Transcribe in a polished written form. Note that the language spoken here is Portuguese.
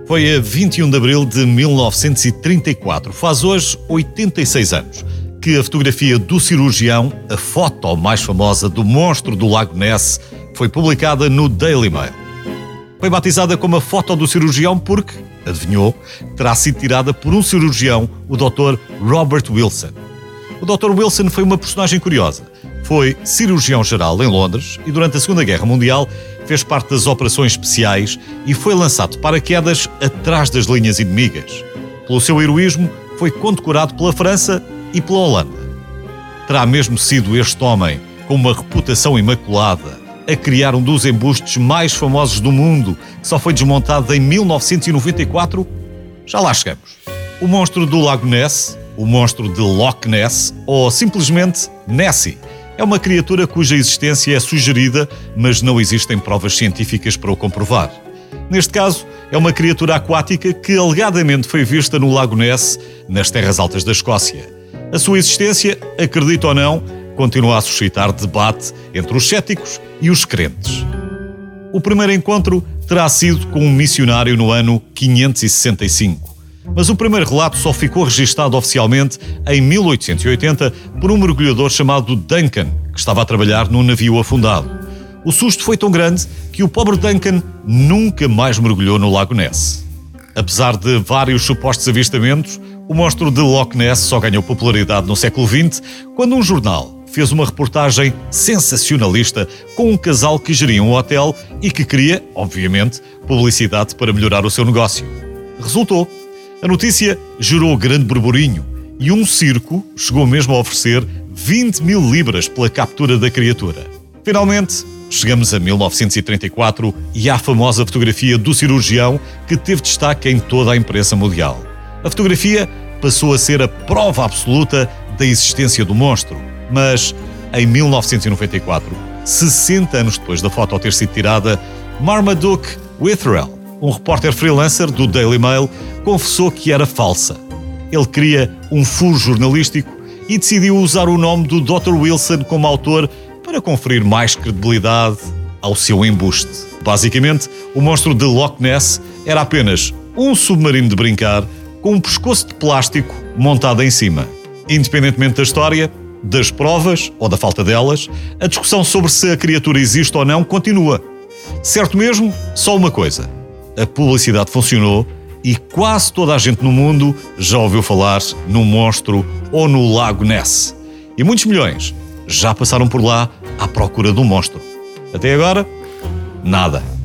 Foi a 21 de abril de 1934, faz hoje 86 anos, que a fotografia do cirurgião, a foto mais famosa do monstro do Lago Ness, foi publicada no Daily Mail. Foi batizada como a foto do cirurgião porque, adivinhou, terá sido tirada por um cirurgião, o Dr. Robert Wilson. O Dr. Wilson foi uma personagem curiosa. Foi cirurgião-geral em Londres e durante a Segunda Guerra Mundial fez parte das operações especiais e foi lançado de paraquedas atrás das linhas inimigas. Pelo seu heroísmo, foi condecorado pela França e pela Holanda. Terá mesmo sido este homem, com uma reputação imaculada, a criar um dos embustes mais famosos do mundo, que só foi desmontado em 1994? Já lá chegamos. O monstro do Lago Ness, o monstro de Loch Ness, ou simplesmente Nessie, é uma criatura cuja existência é sugerida, mas não existem provas científicas para o comprovar. Neste caso, é uma criatura aquática que alegadamente foi vista no Lago Ness, nas terras altas da Escócia. A sua existência, acredito ou não, continua a suscitar debate entre os céticos e os crentes. O primeiro encontro terá sido com um missionário no ano 565. Mas o primeiro relato só ficou registado oficialmente em 1880 por um mergulhador chamado Duncan, que estava a trabalhar num navio afundado. O susto foi tão grande que o pobre Duncan nunca mais mergulhou no Lago Ness. Apesar de vários supostos avistamentos, o monstro de Loch Ness só ganhou popularidade no século XX, quando um jornal fez uma reportagem sensacionalista com um casal que geria um hotel e que queria, obviamente, publicidade para melhorar o seu negócio. Resultou. A notícia gerou grande burburinho e um circo chegou mesmo a oferecer 20 mil libras pela captura da criatura. Finalmente, chegamos a 1934 e à famosa fotografia do cirurgião que teve destaque em toda a imprensa mundial. A fotografia passou a ser a prova absoluta da existência do monstro, mas em 1994, 60 anos depois da foto ter sido tirada, Marmaduke Witherell, um repórter freelancer do Daily Mail, confessou que era falsa. Ele queria um furo jornalístico e decidiu usar o nome do Dr. Wilson como autor para conferir mais credibilidade ao seu embuste. Basicamente, o monstro de Loch Ness era apenas um submarino de brincar com um pescoço de plástico montado em cima. Independentemente da história, das provas ou da falta delas, a discussão sobre se a criatura existe ou não continua. Certo mesmo, só uma coisa: a publicidade funcionou e quase toda a gente no mundo já ouviu falar no monstro ou no Lago Ness. E muitos milhões já passaram por lá à procura do monstro. Até agora, nada.